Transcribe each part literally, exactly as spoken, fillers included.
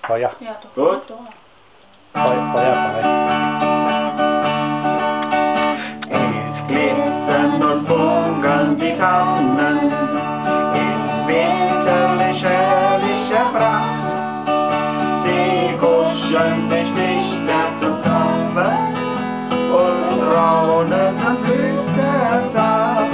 Feuer. Ja, doch. Gut. Feuer, Feuer, Feuer. Es glitzern und funkeln die Tannen in winterlich herrlicher Pracht. Sie kuscheln sich dichter zusammen und raunen am Flüstern sacht.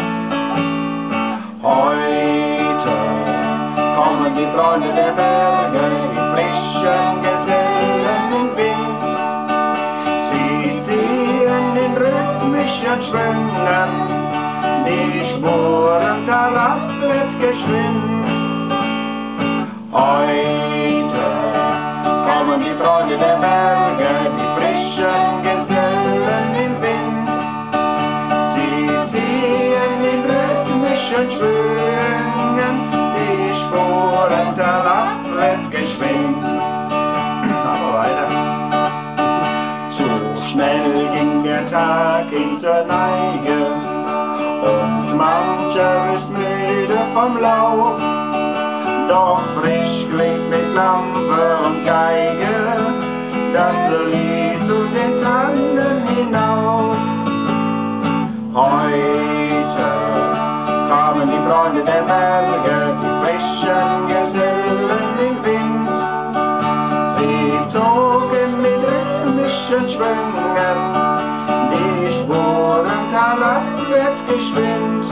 Heute kommen die Freunde der Berge, die frischen Gesellen im Wind. Sie ziehen in rhythmischen Schwüngen die Spuren talabwärts geschwind. Heute kommen die Freunde der Berge, die frischen Gesellen im Wind. Sie ziehen in rhythmischen Schwüngen die Spuren talabwärts geschwind. Aber weiter. Zu schnell ging der Tag hin zur Neige und mancher ist müde vom Lauf. Doch frisch klingt mit Lampe und Geige das Lied zu den Tannen hinauf. Heute kamen die Freunde der Berge, die frischen Gesellen im Wind. Sie zogen mit rhythmischen Schwüngen die Spuren talabwärts geschwind.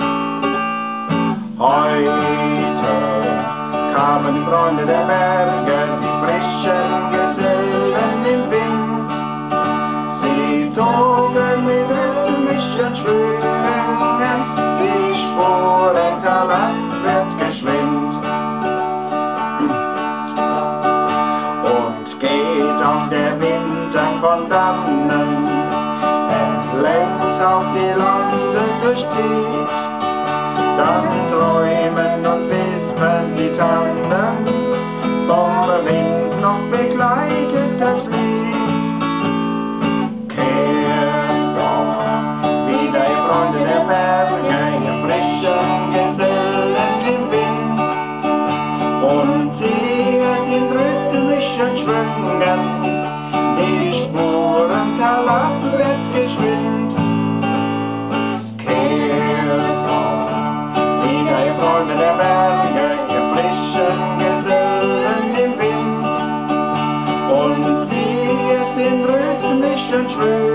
Heute kamen die Freunde der Berge, die frischen Gesellen im Wind. Sie zogen mit rhythmischen Schwüngen die Spuren talabwärts geschwind. Und geht auch der Winter von dannen, entlenkt auch die Lande durchzieht, dann träumen und wispern die Tannen, vom Wind noch begleitet das Lied. Kehrt doch wieder, ihr Freunde der Berge, ihr frischen Gesellen im Wind, und zieht in rhythmischen Schwüngen die Spuren talabwärts geschwind. Kehrt doch wieder, ihr Freunde der Berge, ihr frischen Gesellen im Wind, und zieht in rhythmischen Schwüngen